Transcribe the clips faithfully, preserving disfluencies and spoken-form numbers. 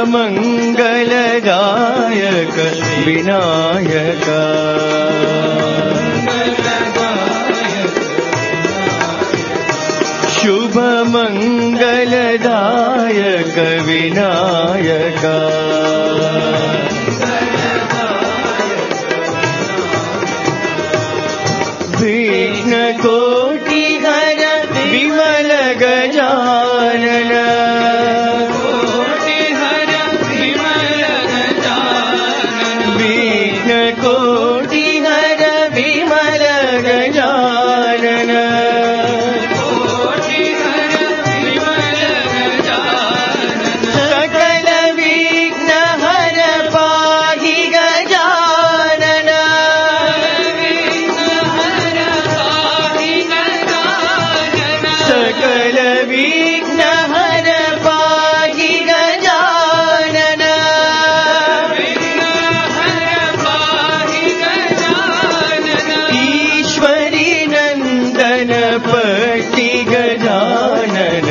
शुभमङ्गलदायक विनायक शुभमङ्गलदायक विनायक विघ्नकोटिहर विमल गजानन कोटिहर विमल गजानन विघ्नकोटिहर विमल गजानन कोटिहर विमल गजानन सकल विघ्न हर पाहि गजानन सकल विघ्न हर पाहि गजानन ईश्वरी नंदन पट्टि गजानन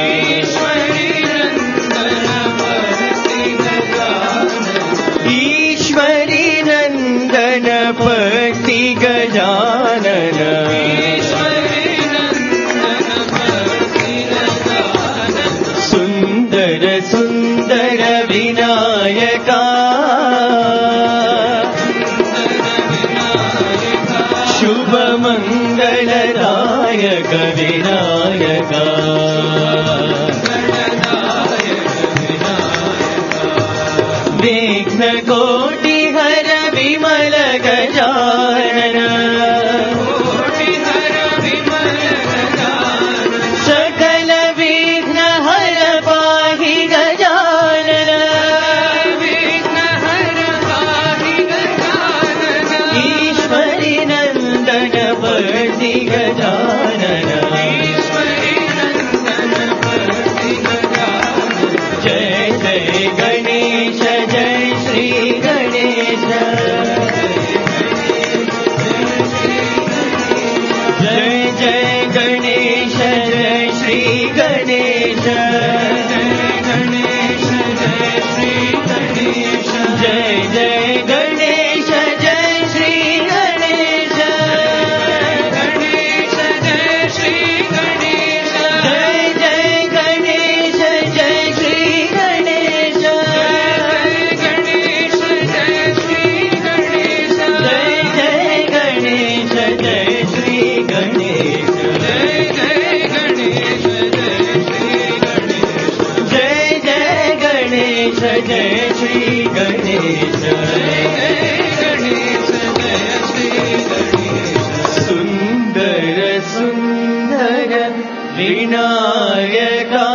ईश्वरी नंदन पट्टि गजानन सुंदर सुंदर विनायका शुभ मंगलदायक विनायका विघ्न कोटि हर विमल गजानन सकल विघ्न हर पाहि गजानन ईश्वरी नंदन पट्टि गजानन जय जय गणेश जय श्री गणेश जय जय गणेश जय श्री गणेश जय जय गणेश जय श्री गणेश जय जय गणेश जय श्री गणेश जय जय गणेश जय श्री गणेश जय जय गणेश जय श्री गणेश सुंदर सुंदर विनायका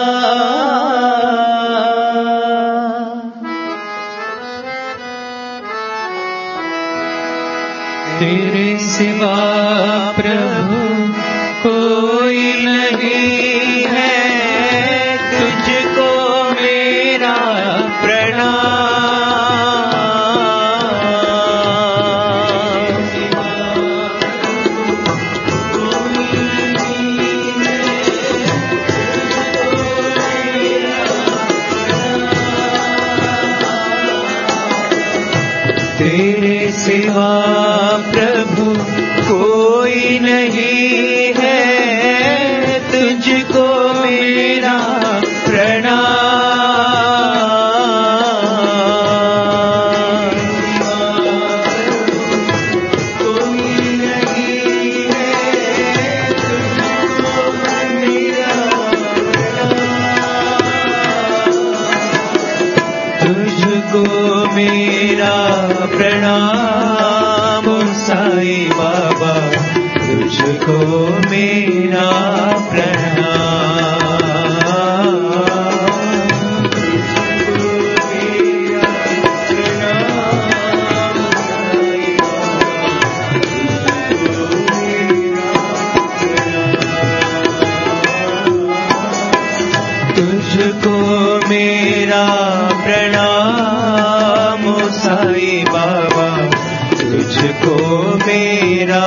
तेरे सिवा प्रभु कोई नहीं है तुझको मेरा तेरे सिवा प्रभु कोई नहीं है तुझको मेरा प्रणाम कोई नहीं है तुझको मेरा तुझको मेरा प्रणाम साईं बाबा तुझको मेरा प्रणाम तुझको मेरा प्रणाम साईं बाबा तुझको मेरा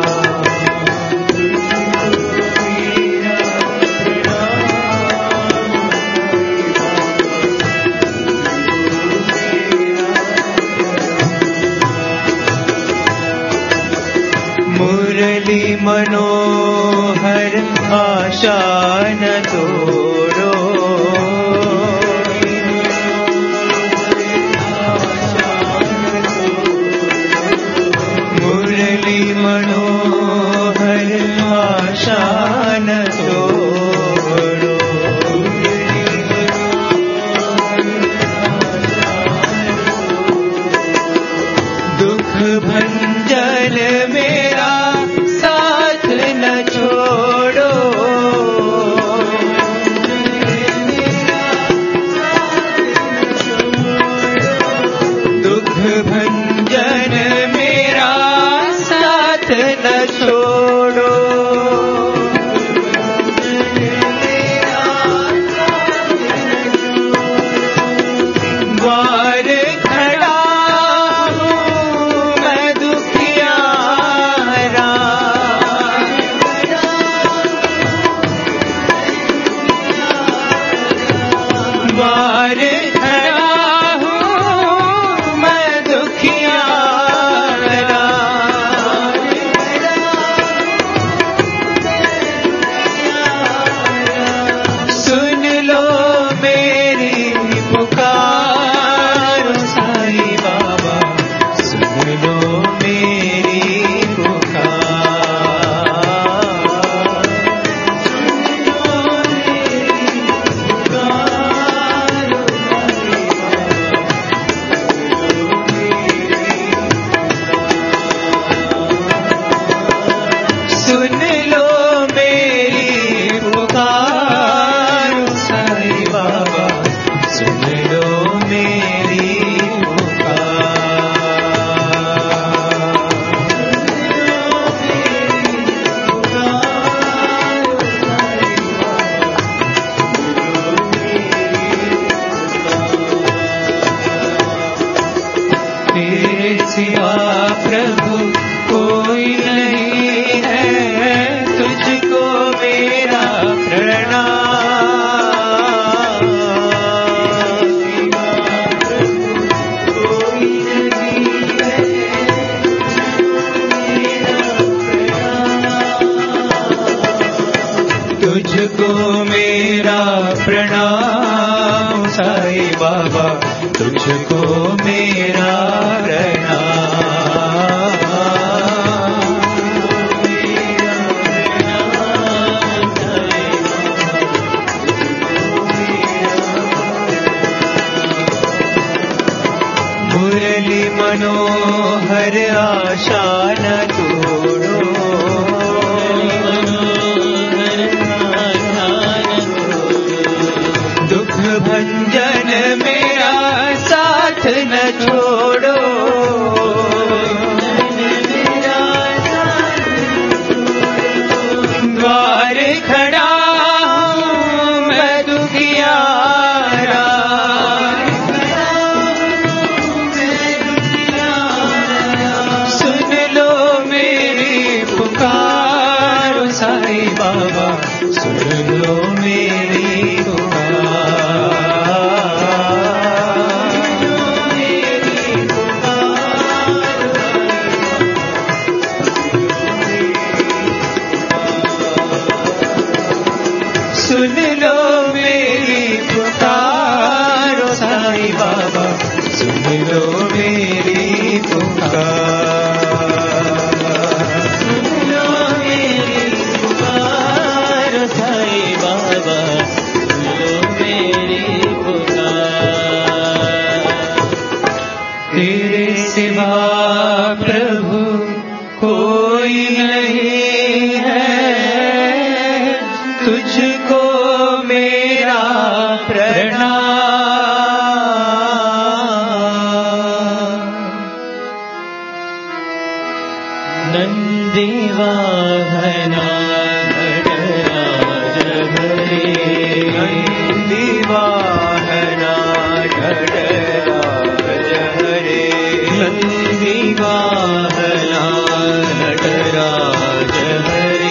प्रणाम मनोहर आशा न तोड़ो। मुरली मनोहर आशा न तोड़ो। दुख भंजन मेरा साथ न छोड़ो। दुख भंजन मेरा साथ न छोड़ो। द्वार खड़ा हूँ मैं दुखियारा। द्वार खड़ा हूँ मैं दुखियारा। सुन लो मेरी पुकार साईं बाबा, सुन लो मेरी पुकार। सुन लो मेरी पुकार साईं बाबा, सुन लो मेरी पुकार। तेरे सिवा प्रभु कोई नहीं है, तुझको मेरा प्रणाम। कोई नहीं है, तुझको मेरा प्रणाम साईं बाबा, तुझको मेरा मुरली मनोहर आशा न तोड़ो। दुख भंजन मेरा साथ न छोड़ो। द्वार खड़ा हूँ मैं दुखियारा। सुन लो मेरी पुकार साईं बाबा, सुन लो मेरी सुन लो मेरी पुकार साईं बाबा, सुन लो मेरी पुकार। सुन लो मेरी पुकार साईं बाबा, सुन लो मेरी पुकार। तेरे सिवा प्रभु कोई नहीं है, तुझको मेरा प्रणाम। नंदी वाहना घटराज हरे, नंदी वाहना घटराज हरे। नंदी वाहना घटराज हरे।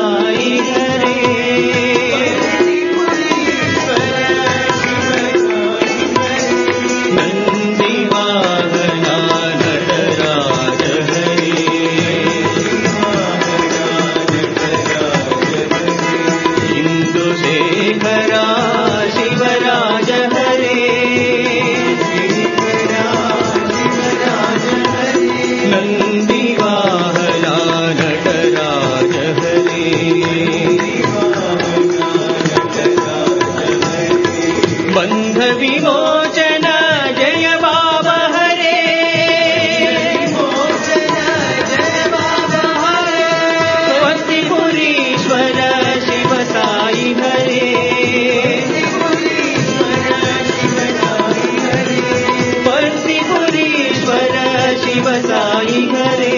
साई हरे नंदी वाहना नटराज हरे इंदु शेखरा शिवराज हरे नंदी वाहना नटराज हरे बंध विमोचन जय बाबा हरे स्वस्तिपुरीश्वर शिव साई हरे स्वस्तिपुरीश्वर शिव साई हरे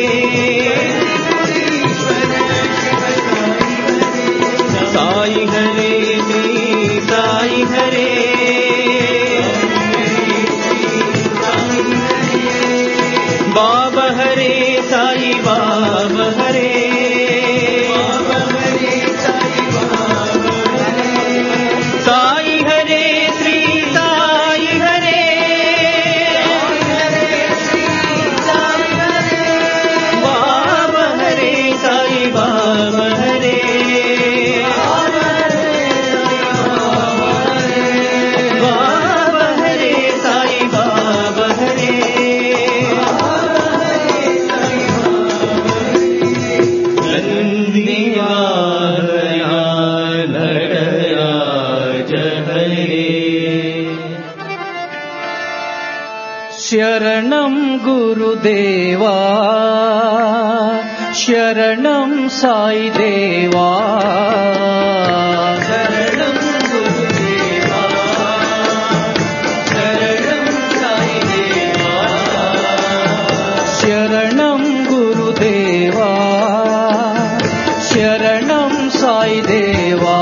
साई हरे साई हरे बाबा हरे साई बाबा हरे साई हरे श्री साई हरे बाबा हरे साई बाबा हरे बाबा हरे साई बाबा हरे नंदी वाहना नटराज हरे शरणं गुरुदेवा शरणं साई देवा शरणं गुरुदेवा शरणं साई देवा शरणं गुरुदेवा शरणं साई देवा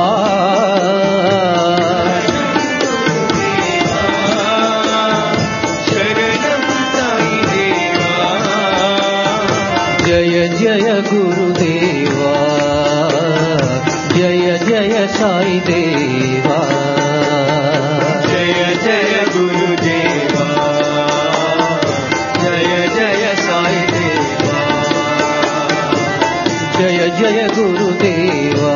शरणं साई देवा जय जय गुरुदेवा जय जय साई देवा जय जय गुरुदेवा जय जय साई देवा जय जय गुरुदेवा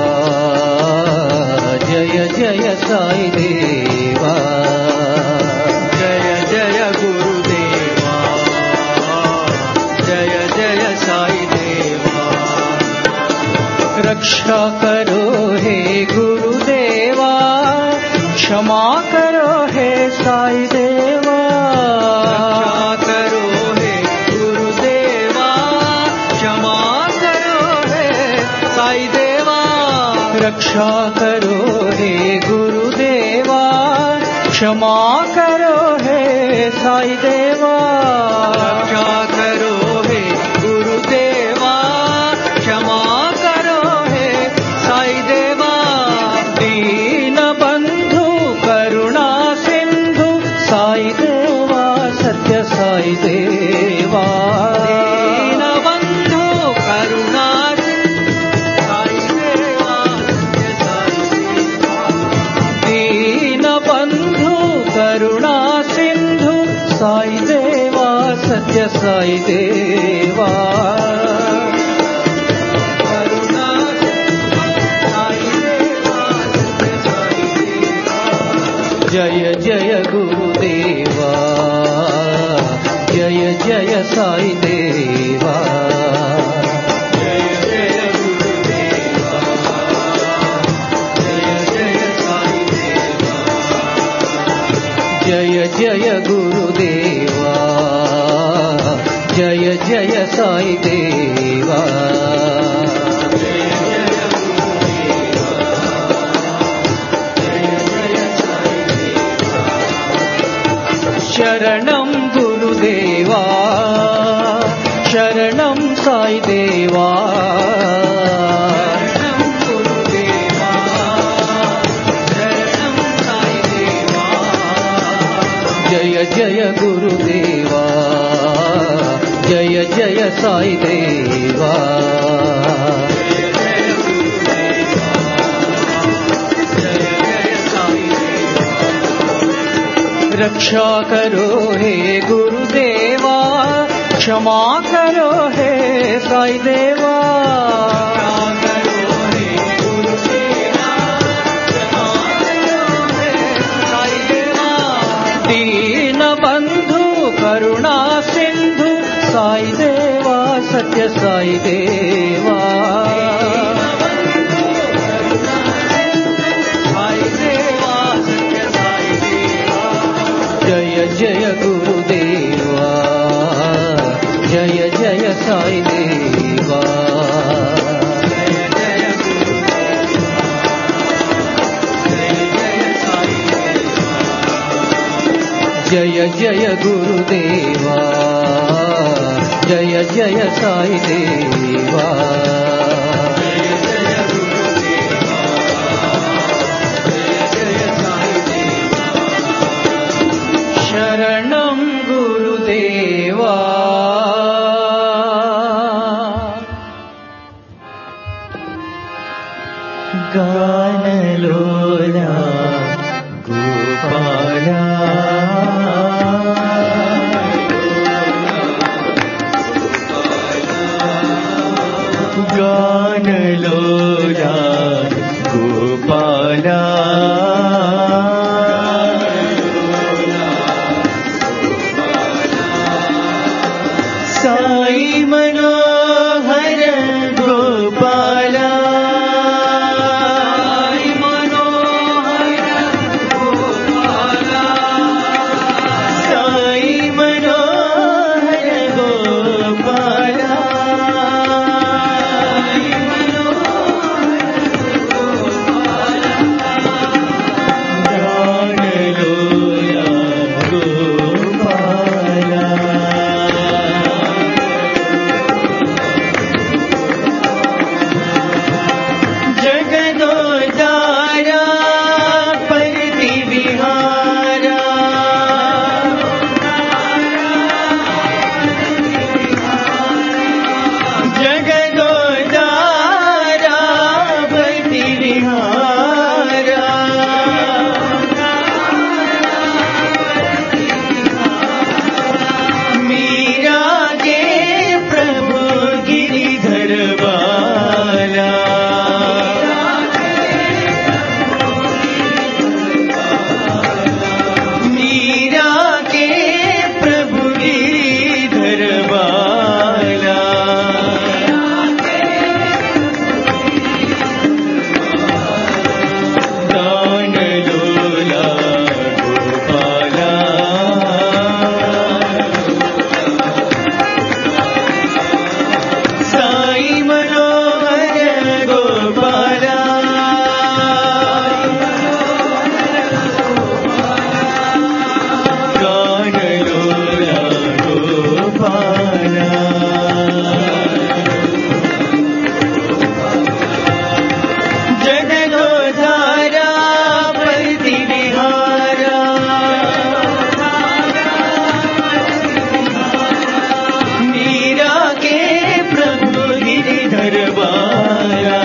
जय जय साई देवा जय जय गुरुदेवा जय जय साई देवा रक्षा करो हे गुरुदेवा क्षमा करो हे साई देवा रक्षा करो हे गुरुदेवा क्षमा करो हे साई देवा रक्षा करो हे गुरुदेवा क्षमा करो हे साई देवा रक्षा करो हे गुरुदेवा क्षमा करो हे साई देवा दीन बंधु करुणा सिंधु साई देवा सत्य साई देवा दीन बंधु करुणा साई देवा सत्य साई देवा दीन बंधु करुणा सिंधु साई देवा सत्य साई देवा करुणा साई देवा सत्य साई देवा जय जय गुरुदेवा जय जय साई देवा जय जय गुरुदेवा जय जय साई देवा जय जय गुरुदेवा जय जय साई देवा शरणं गुरुदेवा शरणं साई देवा शरणं गुरुदेवा शरणं साई देवा जय जय गुरुदेवा जय जय साई देवा जय जय गुरुदेवा रक्षा करो हे गुरुदेवा, क्षमा करो हे साई देवा। दीन बंधु करुणा सिंधु साई देवा, सत्य साई देवा। जय जय गुरुदेवा, जय जय साई देवा। जय जय गुरुदेवा, जय जय साई देवा। शरणं गुरुदेवा, गानलोला गोपाला, गानलोला गोपाला, साई मनोहर गोपाला, साई मनोहर गोपाला, साई मनोहर गोपाला, साई मनोहर गोपाला, गानलोला गोपाला। जगदोदारा परति विहारा, जगदोदारा परति विहारा, मीरा के प्रभु गिरिधर बाला, मीरा के प्रभु गिरिधर बाला, गानलोला गोपाला, साई मनोहर गोपाला, गानलोला गोपाला। जगदोधारा परति विहारा, मीरा के प्रभु गिरिधर बाला,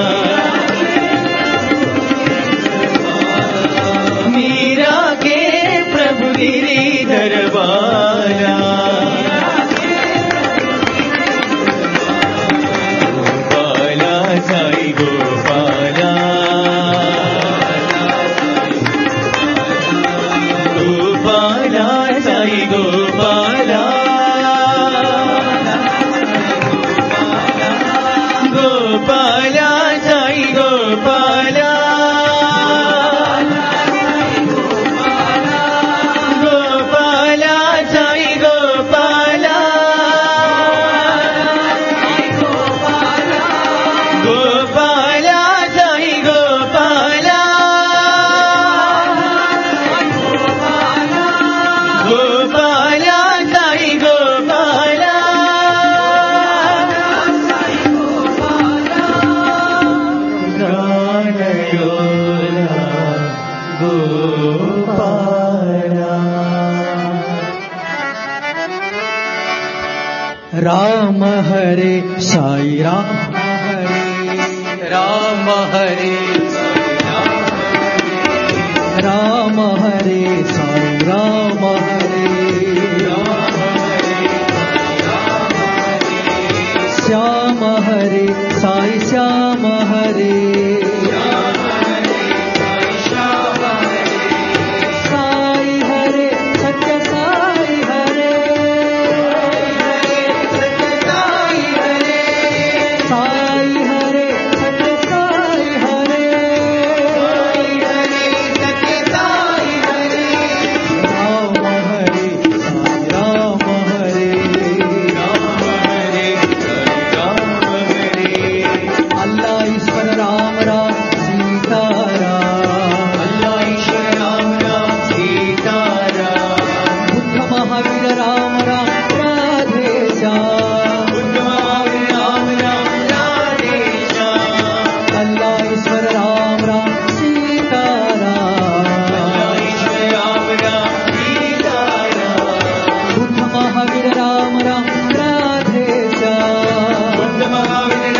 मीरा के प्रभु गिरिधर बाला, गोपाला साई गोपाला, गोपाला साई गोपाला, गोपाला साई गोपाला, गोपाला साई गोपाला, गोपाला साई गोपाला, गोपाला साई गोपाला, गानलोला गोपाला। राम हरे साई राम हरे, राम हरे साई राम हरे, राम हरे साई राम हरे श्याम हरे साई श्याम हरे साई हरे सत्य साई हरे साई हरे सत्य साई हरे राम हरे साई राम हरे अल्लाह ईश्वर राम राम सीता राम बुद्ध महावीर राम राम राधे श्याम अल्लाह ईश्वर राम राम सीता राम बुद्ध महावीर राम राम राधे श्याम भगवान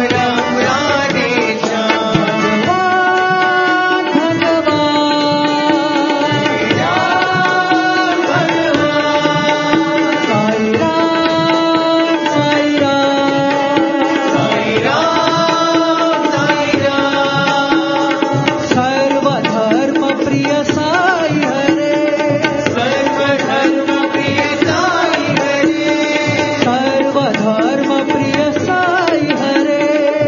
साई राम साई राम सर्वधर्म प्रिय साई हरे सर्वधर्म प्रिय साई हरे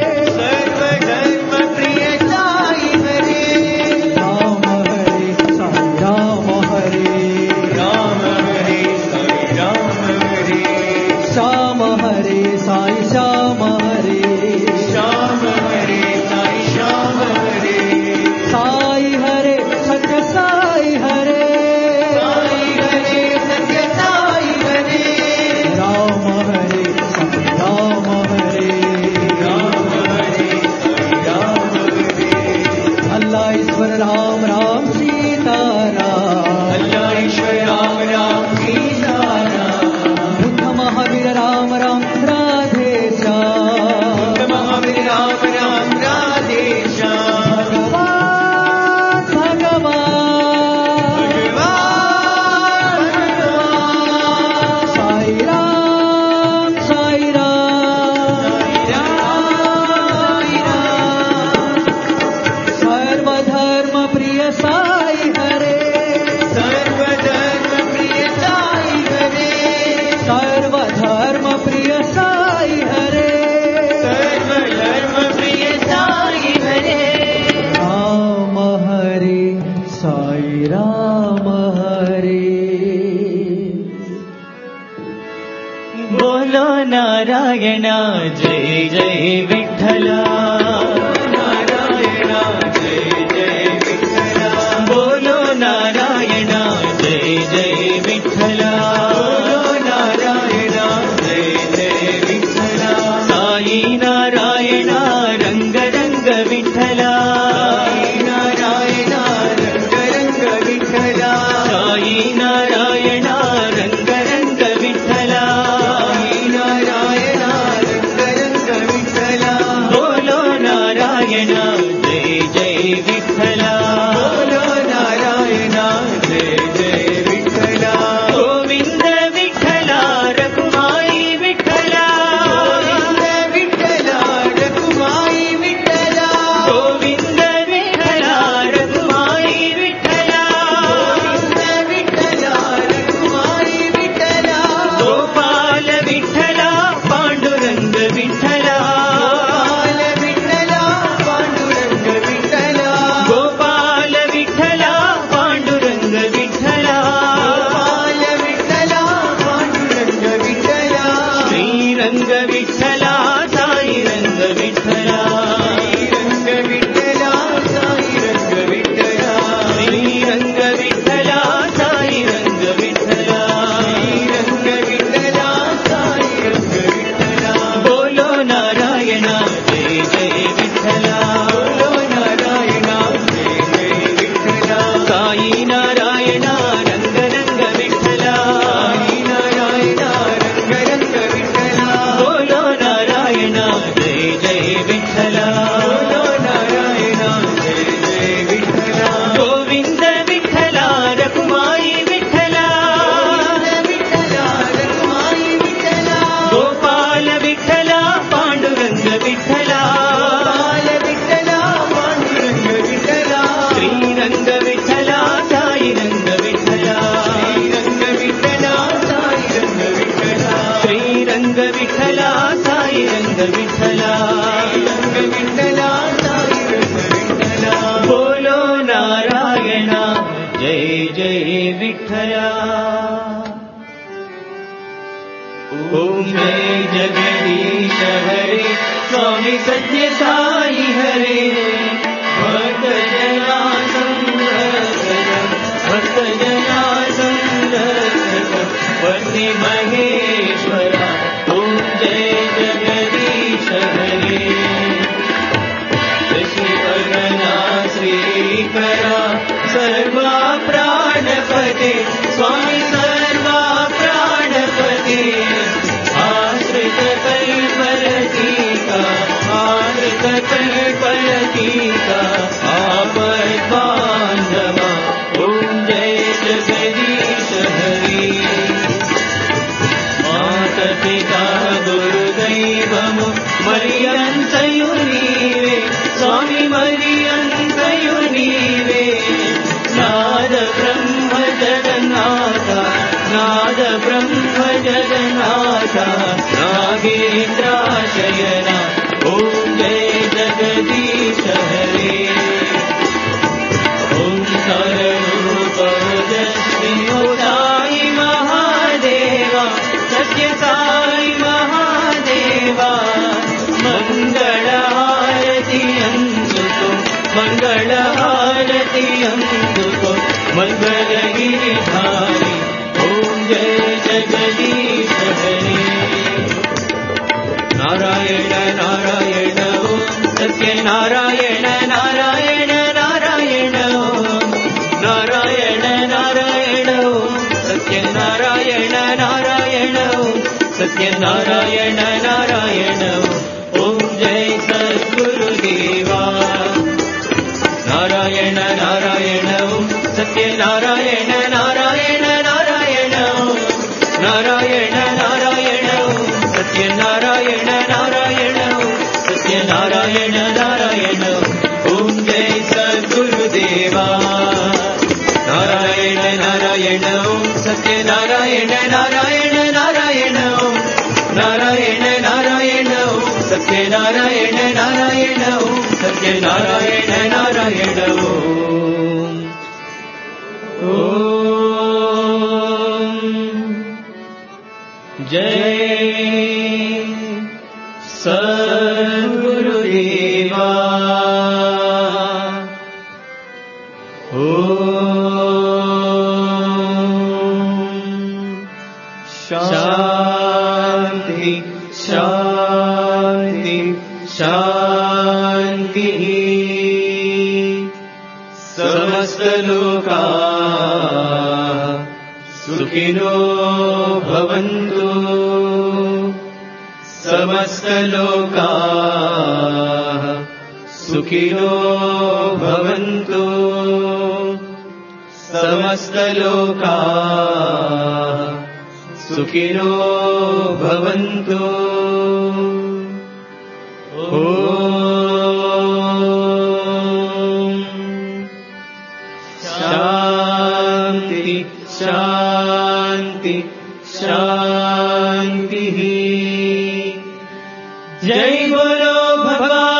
राम हरे साई राम हरे श्याम हरे साई श्याम हरे साई हरे सत्य साई हरे राम हरे साई राम हरे अल्लाह ईश्वर राम राम सीता राम बुद्ध महावीर राम राम राधे श्याम भगवान भगवान साई राम साई राम सर्वधर्म प्रिय साई हरे सर्वधर्म प्रिय साई हरे राम हरे साई राम हरे बोलो नारायण जय जय विठ्ठला बोलो नारायण जय जय विठ्ठला साई नारायण रंग रंग विठ्ठला साई नारायण रंग रंग विठ्ठला जय जय विठ्ठला। ओम जय जगदीश हरे स्वामी सत्य साई हरे भक्त जना संरक्षक भक्त जना संरक्षक वंदे महेश्वरा। ओम जय जगदीश हरे श्रीवरना श्रीकरा सर्वा प्राणपते स्वामी सर्वा प्राणपते आश्रित कल्पलतिका आश्रित कल्पलतिका आपद्बान्धवा। ओम जय जगदीश हरे माता पिता गुरुदैवमु मरियन्तयु नीवे स्वामी मरियन्तयु नीवे नाद ब्रह्म जगन्नाथ नाद ब्रह्म जगन्नाथ नागेन्द्राशयना। ओम जय जगदीश हरे ओम सर्वरूपवजस्वी साई महादेवा सत्य साई महादेवा मंगल आरती अंतुको मंगल आरती अंतुको मंगल गिरिधारी। ओम जय जगदीश हरे नारायण नारायण ओम सत्य नारायण नारायण नारायण ओम नारायण नारायण ओम सत्य नारायण नारायण ओम सत्य नारायण नारायण ओम जय सद्गुरुदेवा नारायण नारायण ओम सत्य नारायण नारायण नारायण ओम नारायण नारायण ओम सत्य नारायण नारायण ओम सत्य नारायण नारायण ओम जय सद्गुरुदेवा नारायण नारायण ओम सत्य नारायण नारायण नारायण ओम नारायण नारायण ओम सत्य नारायण नारायण ओम सत्य नारायण नारायण ओम। ओम जय सद्गुरुदेवा। शांति शांति शांति समस्त लोका सुखिनो भवन्तु समस्त लोका सुखिनो भवन्तु समस्त लोका सुखिनो भवन्तु। ओम शांति शांति शांति। जय बोलो भगवान